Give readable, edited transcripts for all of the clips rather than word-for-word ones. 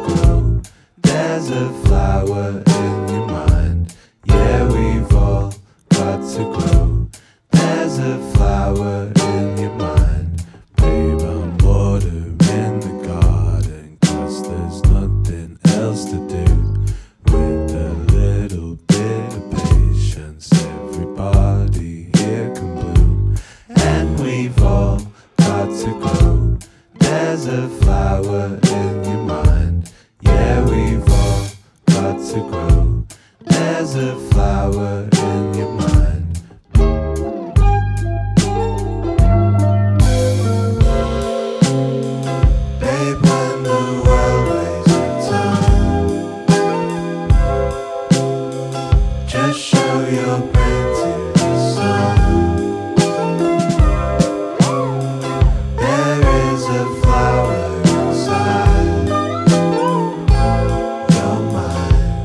grow. There's a flower in your mind. Yeah, we've all got to grow. There's a flower in your mind. Babe, I'm watering the garden, 'cause there's nothing else to do. With a little bit of patience, everybody here can bloom. And we've all got to grow. There's a flower in your mind. Yeah, we've all got to grow. There's a flower in your mind. Babe, when the world weighs a ton, just show your brain to the sun. There is a flower inside your mind.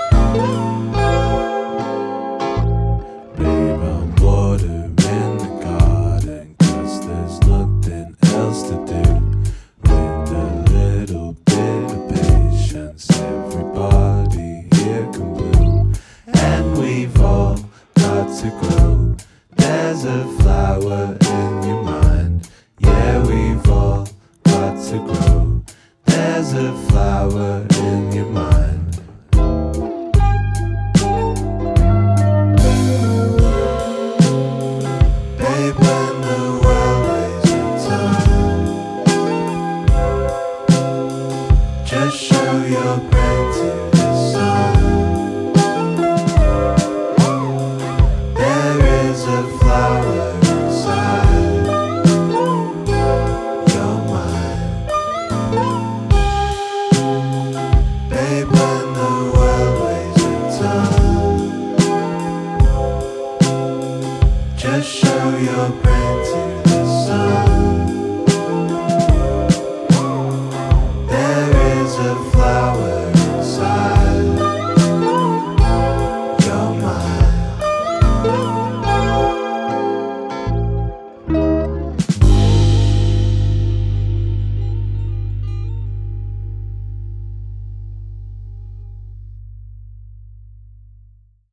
Babe, I'm watering the garden, 'cause there's nothing else to do. With a little bit of patience, everybody here can bloom. And we've all got to grow. There's a flower in your mind. Yeah, we've all got to grow. There's a flower in your mind. Babe, when the world weighs a ton, just show your brain to